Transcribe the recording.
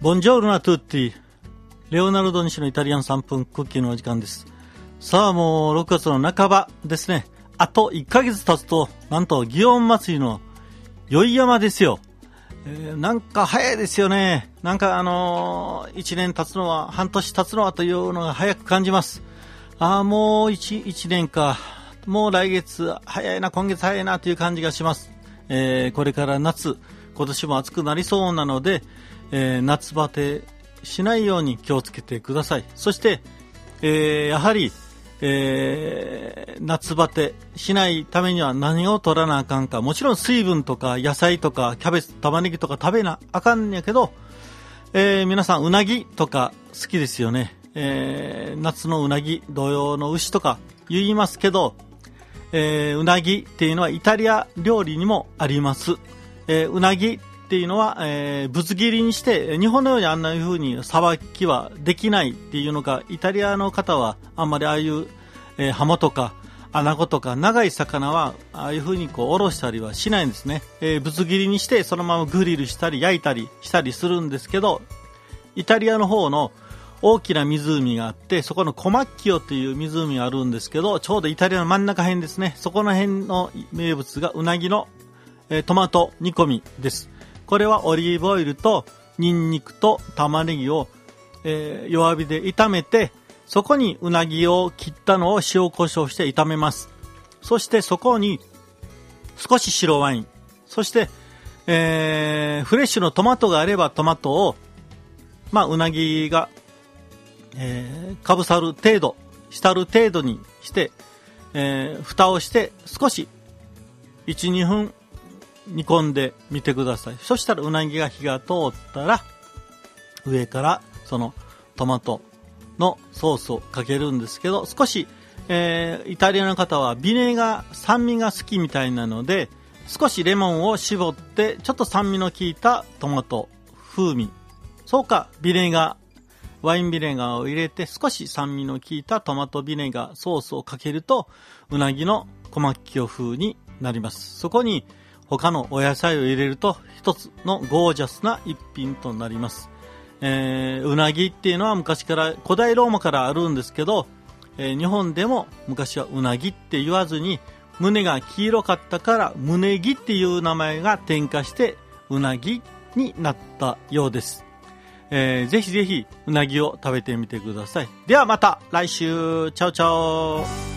ボンジョールナトゥッティ、レオナルド西のイタリアン3分クッキーのお時間です。さあもう6月の半ばですね。あと1ヶ月経つと、なんと祇園祭の宵山ですよ。なんか早いですよね。なんか1年経つのは、半年経つのはというのが早く感じます。もう1年か。もう来月早いな、今月早いなという感じがします。これから夏、今年も暑くなりそうなので、夏バテしないように気をつけてください。そして、やはり、夏バテしないためには何を取らなあかんか。もちろん水分とか野菜とかキャベツ、玉ねぎとか食べなあかんんやけど、皆さんうなぎとか好きですよね。夏のうなぎ、土用の牛とか言いますけど、うなぎっていうのはイタリア料理にもあります。うなぎっていうのは、ぶつ切りにして日本のようにあんな風にさばきはできないっていうのが、イタリアの方はあんまりああいう、ハモとかアナゴとか長い魚はああいう風にこうおろしたりはしないんですね。ぶつ切りにしてそのままグリルしたり焼いたりしたりするんですけど、イタリアの方の大きな湖があって、そこのコマッキオという湖があるんですけど、ちょうどイタリアの真ん中辺ですね。そこの辺の名物がうなぎの、トマト煮込みです。これはオリーブオイルとニンニクと玉ねぎを、弱火で炒めて、そこにうなぎを切ったのを塩コショウして炒めます。そしてそこに少し白ワイン、そして、フレッシュのトマトがあればトマトを、うなぎが、かぶさる程度、浸る程度にして、蓋をして少し 1,2 分煮込んでみてください。そしたらうなぎが火が通ったら、上からそのトマトのソースをかけるんですけど、少し、イタリアの方は酸味が好きみたいなので、少しレモンを絞ってちょっと酸味の効いたトマト風味、そうかワインビネガーを入れて少し酸味の効いたトマトビネガーソースをかけると、うなぎのコマッキオ風になります。そこに他のお野菜を入れると一つのゴージャスな一品となります。うなぎっていうのは昔から、古代ローマからあるんですけど、日本でも昔はうなぎって言わずに、胸が黄色かったから胸ぎっていう名前が転化してうなぎになったようです。ぜひぜひうなぎを食べてみてください。ではまた来週。チャオチャオ。